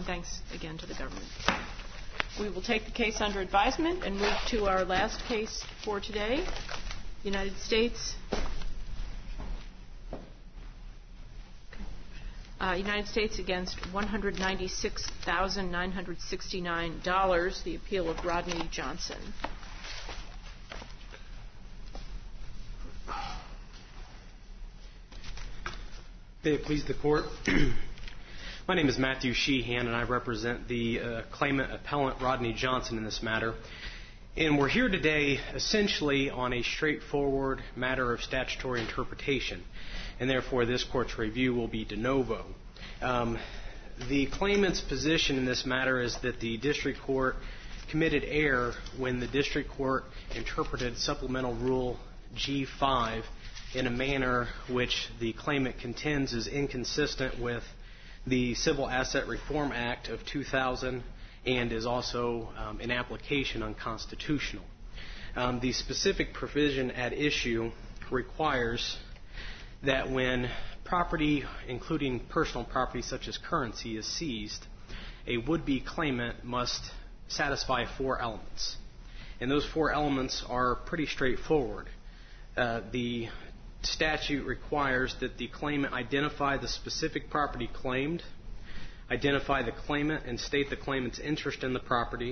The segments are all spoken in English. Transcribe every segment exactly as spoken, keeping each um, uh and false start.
thanks again to the government. We will take the case under advisement and move to our last case for today, United States. Uh, United States against one hundred ninety-six thousand nine hundred sixty-nine dollars, the appeal of Rodney Johnson. May it please the Court. My name is Matthew Sheehan, and I represent the uh, claimant appellant Rodney Johnson in this matter. And we're here today essentially on a straightforward matter of statutory interpretation, and therefore this Court's review will be de novo. Um, the claimant's position in this matter is that the District Court committed error when the District Court interpreted Supplemental Rule G five in a manner which the claimant contends is inconsistent with the Civil Asset Reform Act of two thousand and is also um, in application unconstitutional. Um, the specific provision at issue requires that when property, including personal property such as currency, is seized, a would-be claimant must satisfy four elements. And those four elements are pretty straightforward. Uh, the statute requires that the claimant identify the specific property claimed, identify the claimant and state the claimant's interest in the property,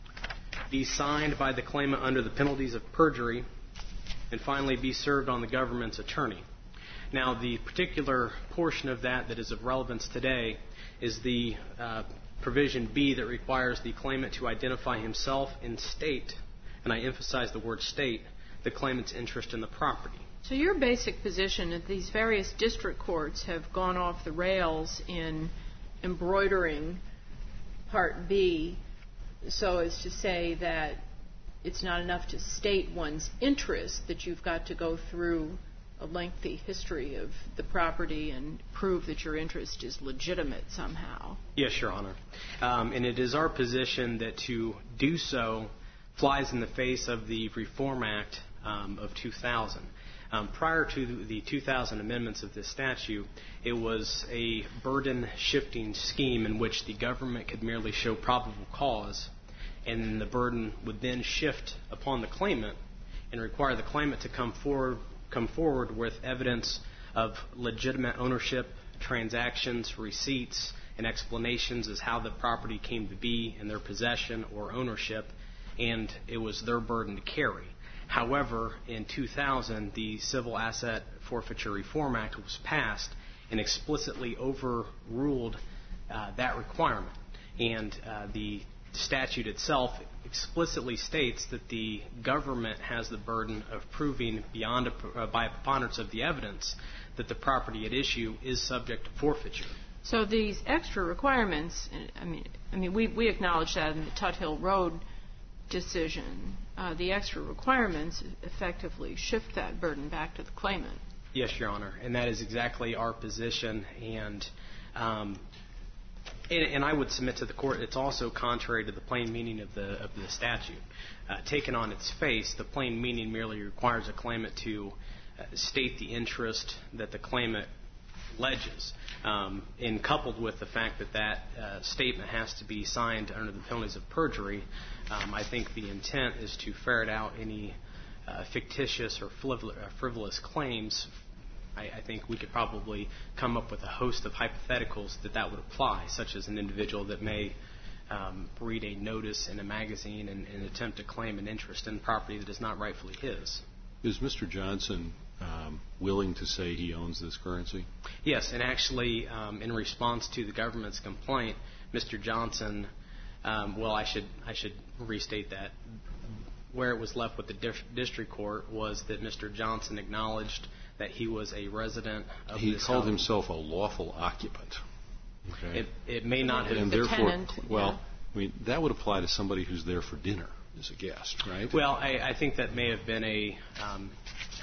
be signed by the claimant under the penalties of perjury, and finally be served on the government's attorney. Now, the particular portion of that that is of relevance today is the uh, provision B that requires the claimant to identify himself and state, and I emphasize the word state, the claimant's interest in the property. So your basic position is these various district courts have gone off the rails in embroidering Part B so as to say that it's not enough to state one's interest, that you've got to go through a lengthy history of the property and prove that your interest is legitimate somehow. Yes, Your Honor. Um, and it is our position that to do so flies in the face of the Reform Act um, of two thousand. Um, prior to the two thousand amendments of this statute, it was a burden-shifting scheme in which the government could merely show probable cause, and the burden would then shift upon the claimant and require the claimant to come forward come forward with evidence of legitimate ownership, transactions, receipts, and explanations as how the property came to be in their possession or ownership, and it was their burden to carry. However, in two thousand, the Civil Asset Forfeiture Reform Act was passed and explicitly overruled uh, that requirement. And uh, the statute itself explicitly states that the government has the burden of proving beyond a, uh, by a preponderance of the evidence that the property at issue is subject to forfeiture. So these extra requirements, I mean, I mean, we, we acknowledge that in the Tuthill Road decision. Uh, the extra requirements effectively shift that burden back to the claimant. Yes, Your Honor, and that is exactly our position. And um, and, and I would submit to the Court it's also contrary to the plain meaning of the of the statute. Uh, taken on its face, the plain meaning merely requires a claimant to uh, state the interest that the claimant alleges, um, and coupled with the fact that that uh, statement has to be signed under the penalties of perjury, um, I think the intent is to ferret out any uh, fictitious or frivolous claims. I, I think we could probably come up with a host of hypotheticals that that would apply, such as an individual that may um, read a notice in a magazine and, and attempt to claim an interest in property that is not rightfully his. Is Mister Johnson um, willing to say he owns this currency? Yes, and actually, um, in response to the government's complaint, Mister Johnson, um, well, I should I should restate that. Where it was left with the dif- district court was that Mister Johnson acknowledged that he was a resident of he this called home. himself a lawful occupant. Okay. It, it may not have. And the therefore, tenant, well, yeah. I mean, that would apply to somebody who's there for dinner as a guest, right? Well, I, I think that may have been a um,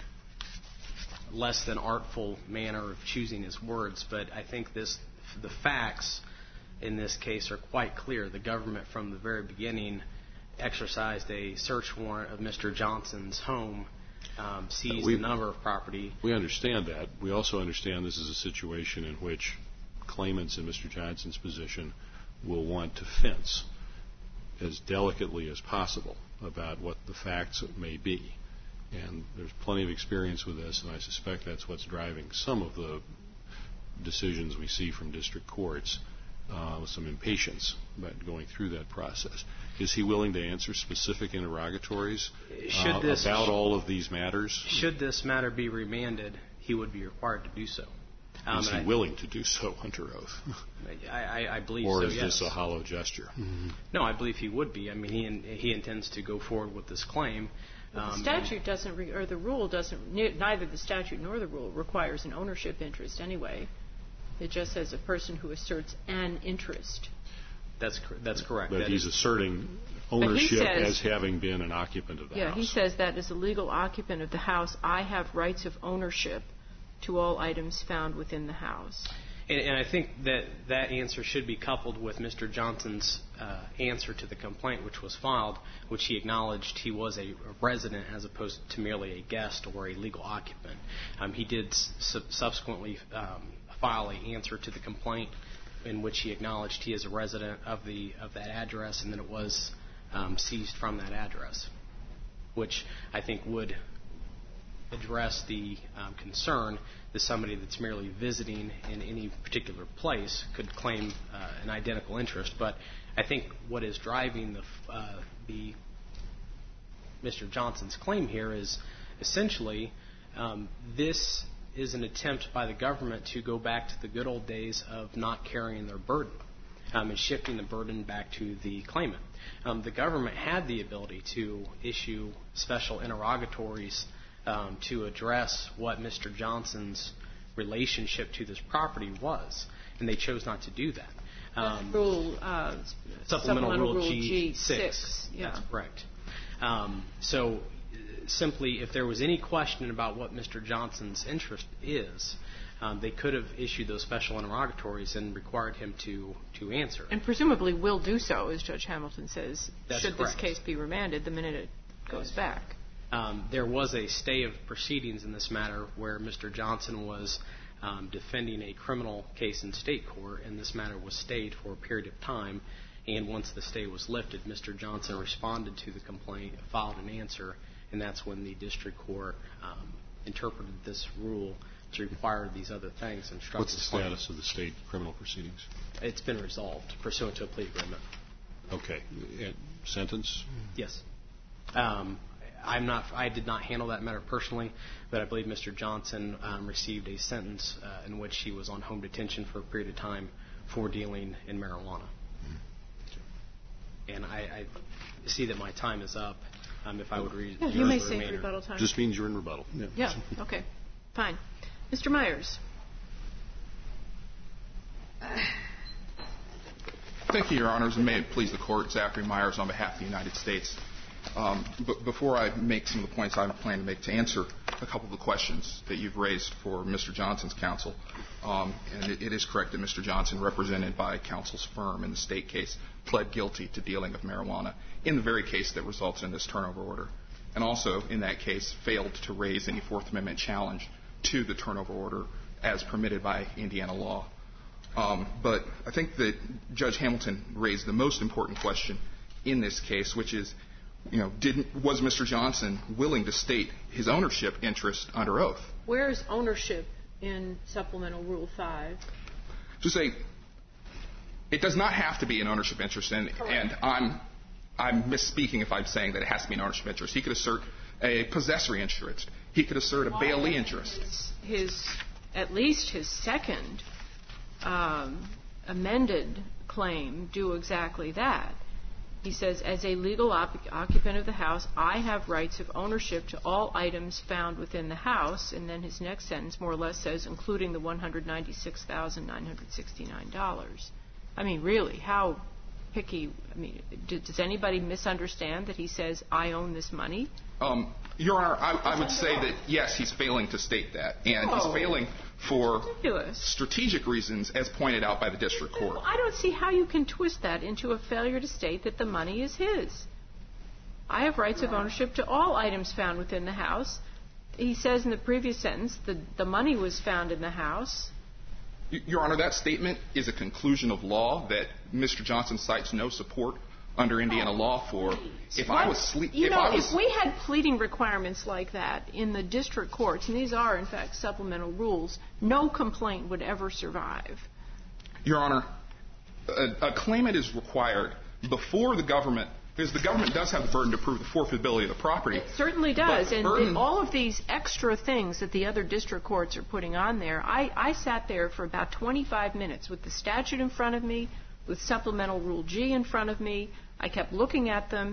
less than artful manner of choosing his words, but I think this, the facts in this case are quite clear. The government, from the very beginning, exercised a search warrant of Mister Johnson's home, um, seized we, a number of property. We understand that. We also understand this is a situation in which claimants in Mister Johnson's position will want to fence as delicately as possible about what the facts may be. And there's plenty of experience with this, and I suspect that's what's driving some of the decisions we see from district courts, uh, with some impatience about going through that process. Is he willing to answer specific interrogatories uh, this, about all of these matters? Should this matter be remanded, he would be required to do so. Um, is he I, willing to do so under oath? I, I, I believe or so, is yes. this a hollow gesture? Mm-hmm. No, I believe he would be. I mean, he in, he intends to go forward with this claim. But the statute doesn't, re- or the rule doesn't, neither the statute nor the rule requires an ownership interest anyway. It just says a person who asserts an interest. That's that's correct. But that he's is, asserting ownership says, as having been an occupant of the yeah, house. Yeah, he says that as a legal occupant of the house, I have rights of ownership to all items found within the house. And, and I think that that answer should be coupled with Mister Johnson's uh, answer to the complaint, which was filed, which he acknowledged he was a resident as opposed to merely a guest or a legal occupant. Um, he did su- subsequently um, file an answer to the complaint in which he acknowledged he is a resident of the of that address and that it was um, seized from that address, which I think would address the um, concern that somebody that's merely visiting in any particular place could claim uh, an identical interest. But I think what is driving the, uh, the Mister Johnson's claim here is essentially um, this is an attempt by the government to go back to the good old days of not carrying their burden um, and shifting the burden back to the claimant. Um, the government had the ability to issue special interrogatories Um, to address what Mister Johnson's relationship to this property was, and they chose not to do that. Um, rule, uh, supplemental, supplemental Rule G six. six. Yeah. That's correct. Um, so uh, simply, if there was any question about what Mister Johnson's interest is, um, they could have issued those special interrogatories and required him to, to answer. And presumably will do so, as Judge Hamilton says, That's should correct. this case be remanded the minute it goes back. Um, there was a stay of proceedings in this matter where Mister Johnson was um, defending a criminal case in state court, and this matter was stayed for a period of time. And once the stay was lifted, Mister Johnson responded to the complaint, filed an answer, and that's when the district court um, interpreted this rule to require these other things. And what's the status claim. of the state criminal proceedings? It's been resolved pursuant to a plea agreement. Okay. And sentence? Yes. Um, I'm not. I did not handle that matter personally, but I believe Mister Johnson um, received a sentence uh, in which he was on home detention for a period of time for dealing in marijuana. Mm-hmm. And I, I see that my time is up. Um, if I would read, yeah, you may save rebuttal time. Just means you're in rebuttal. Yeah. yeah. Okay. Fine. Mister Myers. Thank you, Your Honors, and may it please the Court, Zachary Myers on behalf of the United States. Um, but before I make some of the points I plan to make to answer a couple of the questions that you've raised for Mister Johnson's counsel, um, and it, it is correct that Mister Johnson, represented by counsel's firm in the state case, pled guilty to dealing of marijuana in the very case that results in this turnover order, and also in that case failed to raise any Fourth Amendment challenge to the turnover order as permitted by Indiana law. Um, but I think that Judge Hamilton raised the most important question in this case, which is, you know, didn't, was Mister Johnson willing to state his ownership interest under oath? Where is ownership in Supplemental Rule five? To say, it does not have to be an ownership interest, and, and I'm, I'm misspeaking if I'm saying that it has to be an ownership interest. He could assert a possessory interest. He could assert a bailee interest. His, his at least his second um, amended claim do exactly that. He says, as a legal op- occupant of the house, I have rights of ownership to all items found within the house. And then his next sentence more or less says, including the one hundred ninety-six thousand nine hundred sixty-nine dollars. I mean, really, how picky? I mean, d- does anybody misunderstand that he says, I own this money? Um, Your Honor, I, I would say that, yes, he's failing to state that. And oh, he's failing for ridiculous. strategic reasons, as pointed out by the district court. Well, I don't see how you can twist that into a failure to state that the money is his. I have rights of ownership to all items found within the house. He says in the previous sentence that the money was found in the house. Your Honor, that statement is a conclusion of law that Mister Johnson cites no support under Indiana law for. If what, I was sleep, you if know, I was, if we had pleading requirements like that in the district courts, and these are in fact supplemental rules, no complaint would ever survive. Your Honor, a, a claimant is required before the government, because the government does have the burden to prove the forfeitability of the property. It certainly does. And burden, the, all of these extra things that the other district courts are putting on there, I, I sat there for about twenty-five minutes with the statute in front of me, with Supplemental Rule G in front of me. I kept looking at them.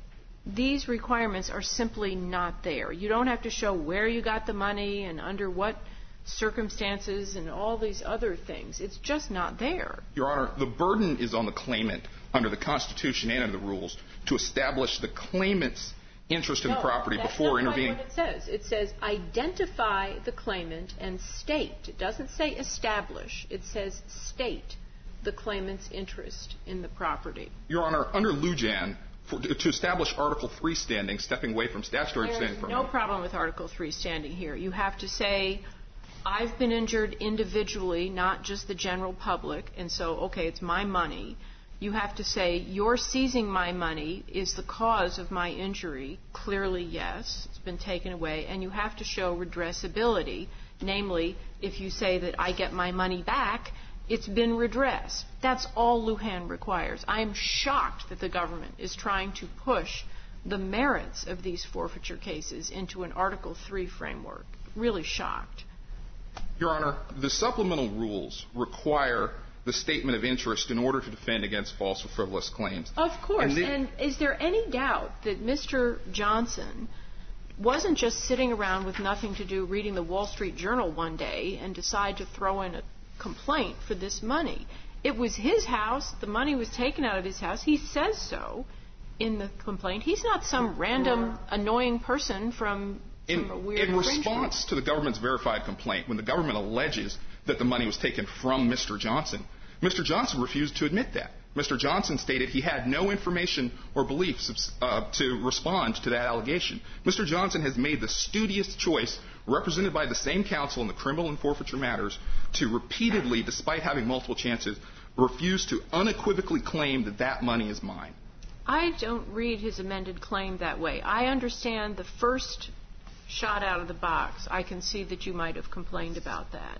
These requirements are simply not there. You don't have to show where you got the money and under what circumstances and all these other things. It's just not there. Your Honor, the burden is on the claimant under the Constitution and under the rules to establish the claimant's interest in no, the property that's before not intervening. What it says. It says identify the claimant and state. It doesn't say establish. It says state the claimant's interest in the property. Your Honor, under Lujan, for, to establish Article three standing, stepping away from statutory There's standing. no problem with Article three standing here. You have to say, I've been injured individually, not just the general public, and so, okay, it's my money. You have to say, your seizing my money is the cause of my injury. Clearly, yes, it's been taken away. And you have to show redressability. Namely, if you say that I get my money back, it's been redressed. That's all Lujan requires. I am shocked that the government is trying to push the merits of these forfeiture cases into an Article three framework. Really shocked. Your Honor, the supplemental rules require the statement of interest in order to defend against false or frivolous claims. Of course. And, the, and is there any doubt that Mister Johnson wasn't just sitting around with nothing to do reading the Wall Street Journal one day and decide to throw in a complaint for this money? It was his house. The money was taken out of his house. He says so in the complaint. He's not some random annoying person from, from in, a weird in response to the government's verified complaint, when the government alleges that the money was taken from Mister Johnson, Mister Johnson refused to admit that. Mister Johnson stated he had no information or beliefs uh, to respond to that allegation. Mister Johnson has made the studious choice, represented by the same counsel in the criminal and forfeiture matters, to repeatedly, despite having multiple chances, refuse to unequivocally claim that that money is mine. I don't read his amended claim that way. I understand the first shot out of the box. I can see that you might have complained about that.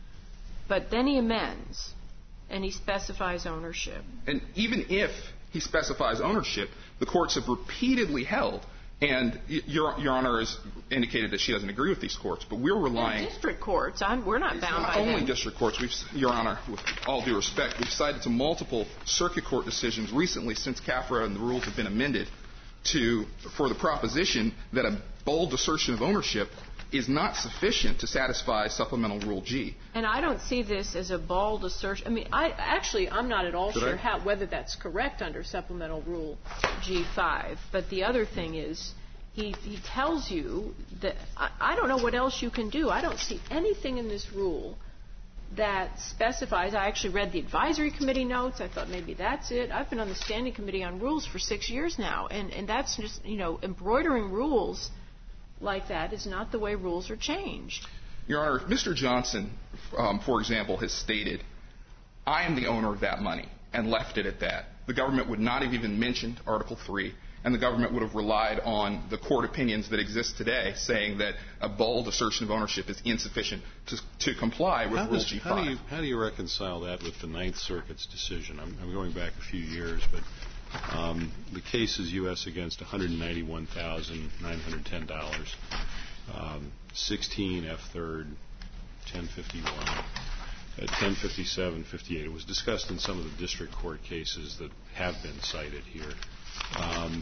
But then he amends, and he specifies ownership. And even if he specifies ownership, the courts have repeatedly held, and Your, Your Honor has indicated that she doesn't agree with these courts, but we're relying... In district courts. I'm, we're not bound not by only them. district courts. We've, Your Honor, with all due respect, we've cited to multiple circuit court decisions recently since C A F R A and the rules have been amended to, for the proposition that a bold assertion of ownership is not sufficient to satisfy Supplemental Rule G. And I don't see this as a bald assertion. I mean, I actually, I'm not at all Should sure I? how, whether that's correct under Supplemental Rule G five. But the other thing is, he, he tells you that, I, I don't know what else you can do. I don't see anything in this rule that specifies. I actually read the advisory committee notes. I thought maybe that's it. I've been on the standing committee on rules for six years now. And, and that's just, you know, embroidering rules like that is not the way rules are changed. Your Honor, if Mister Johnson, um, for example, has stated, I am the owner of that money, and left it at that, the government would not have even mentioned Article three, and the government would have relied on the court opinions that exist today saying that a bold assertion of ownership is insufficient to, to comply with how Rule does, G five. How do, you, how do you reconcile that with the Ninth Circuit's decision? I'm, I'm going back a few years, but Um, the case is U S against one hundred ninety-one thousand nine hundred ten dollars, um, sixteen F third, ten fifty-one, at ten fifty-seven fifty-eight. It was discussed in some of the district court cases that have been cited here. Um,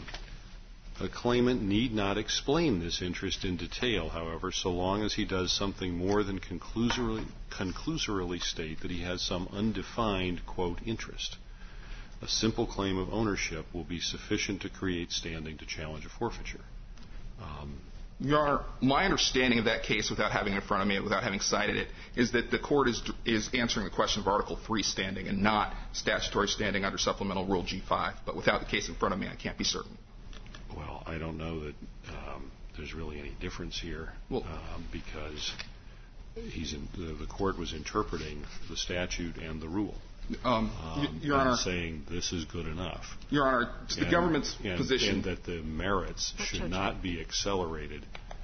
a claimant need not explain this interest in detail, however, so long as he does something more than conclusorily, conclusorily state that he has some undefined, quote, interest. A simple claim of ownership will be sufficient to create standing to challenge a forfeiture. Um, Your Honor, my understanding of that case, without having it in front of me and without having cited it, is that the court is is answering the question of Article three standing and not statutory standing under Supplemental Rule G five. But without the case in front of me, I can't be certain. well, I don't know that um, there's really any difference here, Well, um, because he's in, the, the court was interpreting the statute and the rule. Um, um, Your Honor, saying this is good enough. Your Honor, it's the and, government's and, position. And that the merits should not be accelerated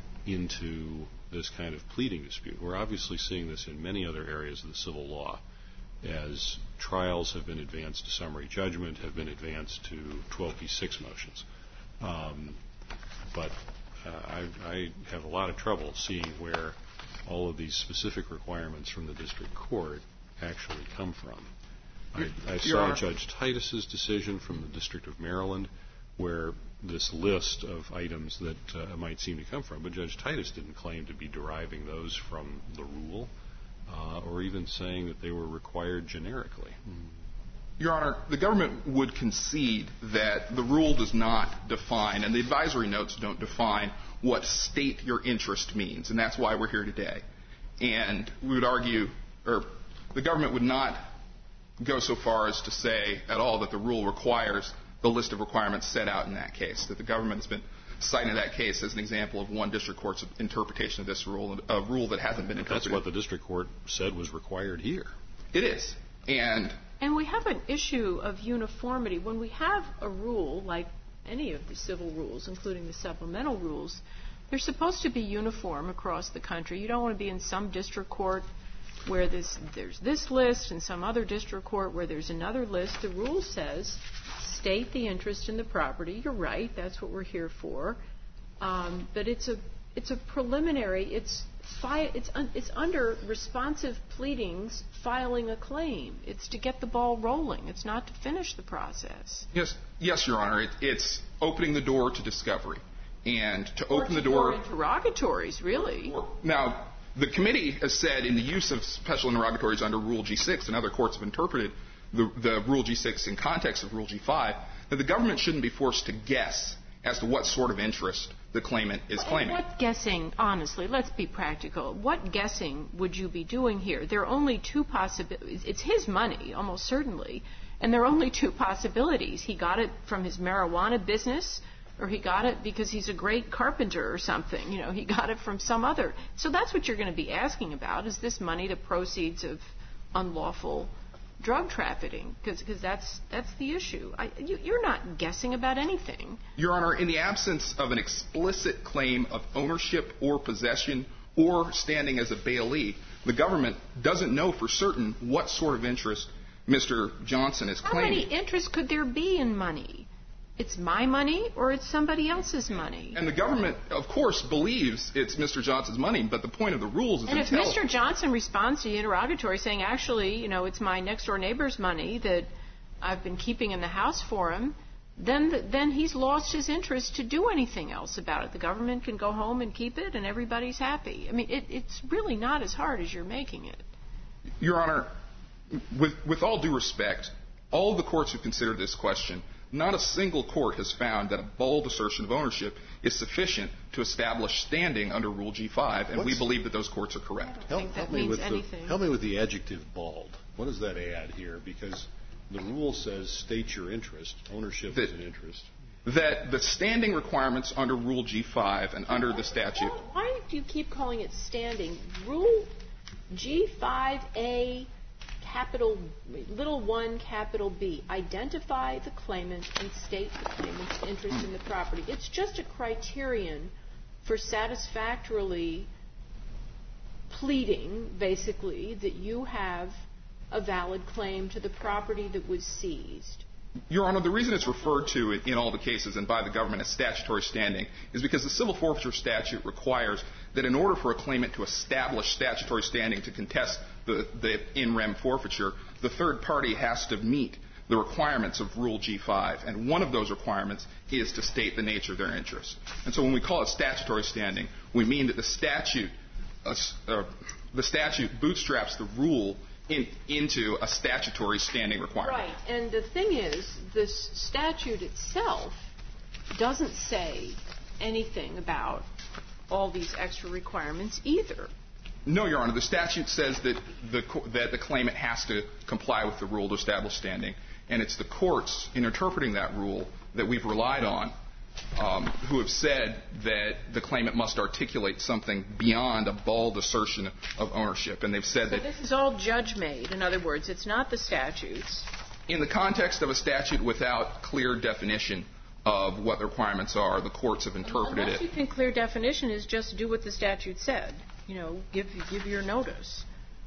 into this kind of pleading dispute. We're obviously seeing this in many other areas of the civil law, as trials have been advanced to summary judgment, have been advanced to twelve B six motions. Um, but uh, I, I have a lot of trouble seeing where all of these specific requirements from the district court actually come from. I, I saw Judge Titus's decision from the District of Maryland, where this list of items that uh, might seem to come from, but Judge Titus didn't claim to be deriving those from the rule, uh, or even saying that they were required generically. Your Honor, the government would concede that the rule does not define, and the advisory notes don't define, what state your interest means, and that's why we're here today. And we would argue, or the government would not go so far as to say at all that the rule requires the list of requirements set out in that case, that the government has been citing that case as an example of one district court's interpretation of this rule, a rule that hasn't been interpreted. That's what the district court said was required here. It is. And And we have an issue of uniformity. When we have a rule, like any of the civil rules, including the supplemental rules, they're supposed to be uniform across the country. You don't want to be in some district court where this, there's this list and some other district court where there's another list. The rule says state the interest in the property. You're right. That's what we're here for. Um, but it's a it's a preliminary. It's fi- it's un- it's under responsive pleadings filing a claim. It's to get the ball rolling. It's not to finish the process. Yes, yes, Your Honor. It, it's opening the door to discovery and to or open to the door. Interrogatories, really. Now, the committee has said in the use of special interrogatories under Rule G six, and other courts have interpreted the, the Rule G six in context of Rule G five, that the government shouldn't be forced to guess as to what sort of interest the claimant is claiming. And what guessing, honestly, let's be practical, what guessing would you be doing here? There are only two possibilities. It's his money, almost certainly, and there are only two possibilities. He got it from his marijuana business, or he got it because he's a great carpenter or something. You know, he got it from some other. So that's what you're going to be asking about, is this money the proceeds of unlawful drug trafficking? Because that's that's the issue. I, you, you're not guessing about anything. Your Honor, in the absence of an explicit claim of ownership or possession or standing as a bailee, the government doesn't know for certain what sort of interest Mister Johnson is claiming. How many interests could there be in money? It's my money or it's somebody else's money. And the government, of course, believes it's Mister Johnson's money, but the point of the rules is and until... if Mister Johnson responds to the interrogatory saying, actually, you know, it's my next-door neighbor's money that I've been keeping in the house for him, then the, then he's lost his interest to do anything else about it. The government can go home and keep it, and everybody's happy. I mean, it, it's really not as hard as you're making it. Your Honor, with, with all due respect, all of the courts who considered this question, not a single court has found that a bold assertion of ownership is sufficient to establish standing under Rule G five, and What's, we believe that those courts are correct. I don't think that means anything. The, help me with the adjective bald. What does that add here? Because the rule says state your interest. Ownership that, is an interest. That the standing requirements under Rule G five and under why, the statute... Why do you keep calling it standing? Rule G five A... capital, little one, capital B. Identify the claimant and state the claimant's interest in the property. It's just a criterion for satisfactorily pleading, basically, that you have a valid claim to the property that was seized. Your Honor, the reason it's referred to in all the cases and by the government as statutory standing is because the civil forfeiture statute requires that in order for a claimant to establish statutory standing to contest the, the in rem forfeiture, the third party has to meet the requirements of Rule G five. And one of those requirements is to state the nature of their interest. And so when we call it statutory standing, we mean that the statute, uh, uh, the statute bootstraps the rule In, into a statutory standing requirement. Right. And the thing is, this statute itself doesn't say anything about all these extra requirements either. No, Your Honor. The statute says that the, that the claimant has to comply with the rule to establish standing. And it's the courts, in interpreting that rule, that we've relied on um, who have said that the claimant must articulate something beyond a bald assertion of ownership. And they've said so that this is all judge-made. In other words, it's not the statutes. In the context of a statute without clear definition of what the requirements are, the courts have interpreted Unless it. you think clear definition is just do what the statute said. You know, give give your notice.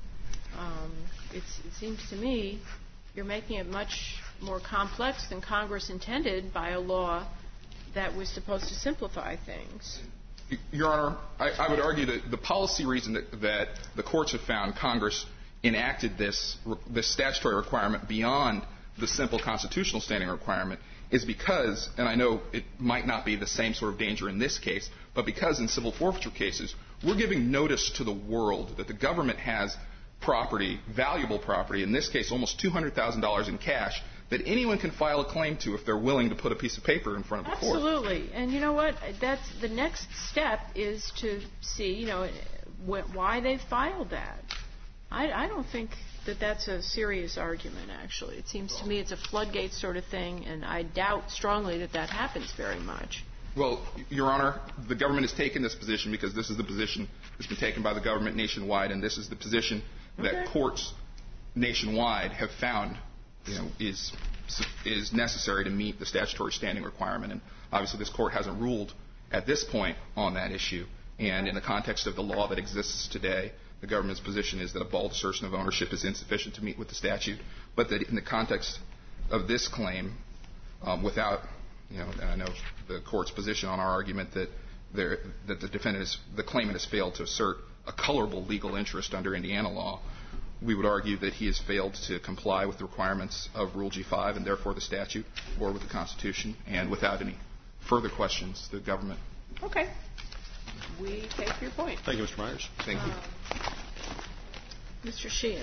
Um, it's, it seems to me you're making it much more complex than Congress intended by a law that was supposed to simplify things. Your Honor, I, I would argue that the policy reason that, that the courts have found Congress enacted this, this statutory requirement beyond the simple constitutional standing requirement is because, and I know it might not be the same sort of danger in this case, but because in civil forfeiture cases, we're giving notice to the world that the government has property, valuable property, in this case almost two hundred thousand dollars in cash, that anyone can file a claim to if they're willing to put a piece of paper in front of the court. Absolutely. And you know what? That's the next step is to see, you know, wh- why they filed that. I, I don't think that that's a serious argument, actually. It seems to me it's a floodgate sort of thing, and I doubt strongly that that happens very much. Well, Your Honor, the government has taken this position because this is the position that's been taken by the government nationwide, and this is the position that okay. courts nationwide have found, you know, is is necessary to meet the statutory standing requirement. And obviously, this court hasn't ruled at this point on that issue. And in the context of the law that exists today, the government's position is that a bald assertion of ownership is insufficient to meet with the statute, but that in the context of this claim, um, without, you know, and I know the court's position on our argument that there, that the defendant is, the claimant has failed to assert a colorable legal interest under Indiana law, we would argue that he has failed to comply with the requirements of Rule G five and therefore the statute or with the Constitution. And without any further questions, the government. Okay. We take your point. Thank you, Mister Myers. Thank you. Uh, Mister Sheehan.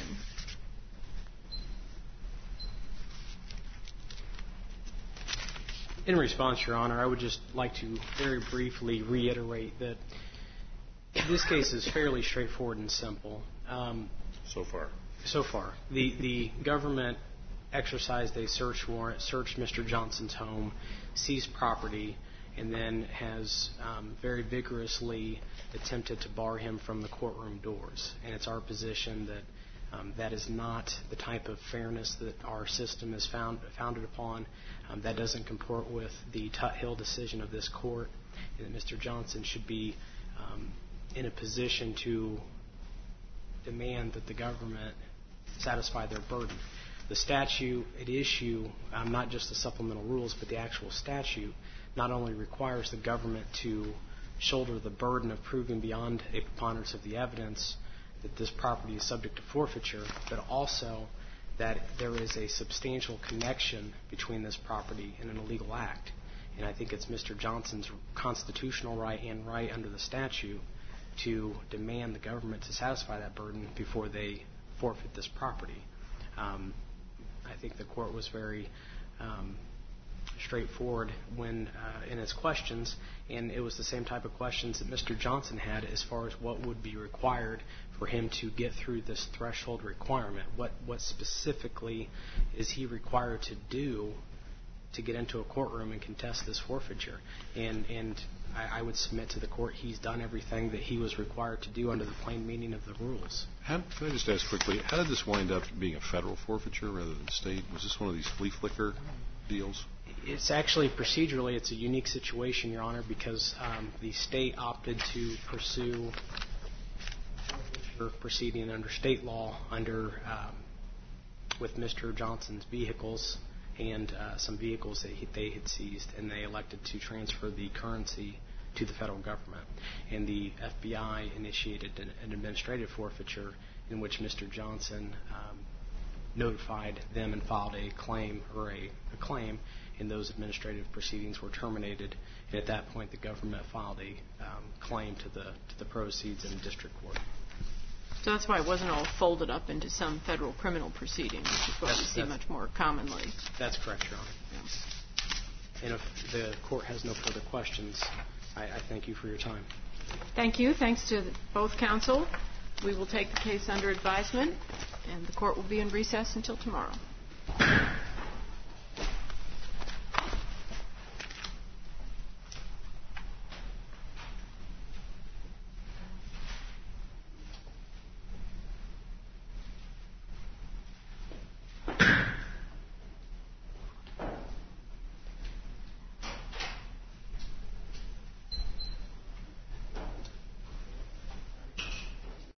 In response, Your Honor, I would just like to very briefly reiterate that this case is fairly straightforward and simple. Um, so far. So far. The, the government exercised a search warrant, searched Mister Johnson's home, seized property, and then has um, very vigorously attempted to bar him from the courtroom doors. And it's our position that um, that is not the type of fairness that our system is found, founded upon. Um, that doesn't comport with the Tut-Hill decision of this court, and that Mister Johnson should be um, in a position to demand that the government satisfy their burden. The statute at issue, um, not just the supplemental rules, but the actual statute, not only requires the government to shoulder the burden of proving beyond a preponderance of the evidence that this property is subject to forfeiture, but also that there is a substantial connection between this property and an illegal act. And I think it's Mister Johnson's constitutional right and right under the statute to demand the government to satisfy that burden before they forfeit this property. Um, I think the court was very um, straightforward when uh, in its questions, and it was the same type of questions that Mister Johnson had as far as what would be required for him to get through this threshold requirement. What what specifically is he required to do to get into a courtroom and contest this forfeiture? And and I, I would submit to the court he's done everything that he was required to do under the plain meaning of the rules. How, can I just ask quickly, how did this wind up being a federal forfeiture rather than state? Was this one of these flea flicker deals? It's actually procedurally, it's a unique situation, Your Honor, because um, the state opted to pursue proceeding under state law under um, with Mister Johnson's vehicles and uh, some vehicles that he, they had seized, and they elected to transfer the currency to the federal government. And the F B I initiated an, an administrative forfeiture in which Mister Johnson um, notified them and filed a claim or a, a claim, and those administrative proceedings were terminated. And at that point, the government filed a um, claim to the to the proceeds in district court. So that's why it wasn't all folded up into some federal criminal proceeding, which is what That's- we see that's- much more commonly. That's correct, Your Honor. Yeah. And if the court has no further questions, I, I thank you for your time. Thank you. Thanks to both counsel. We will take the case under advisement, and the court will be in recess until tomorrow.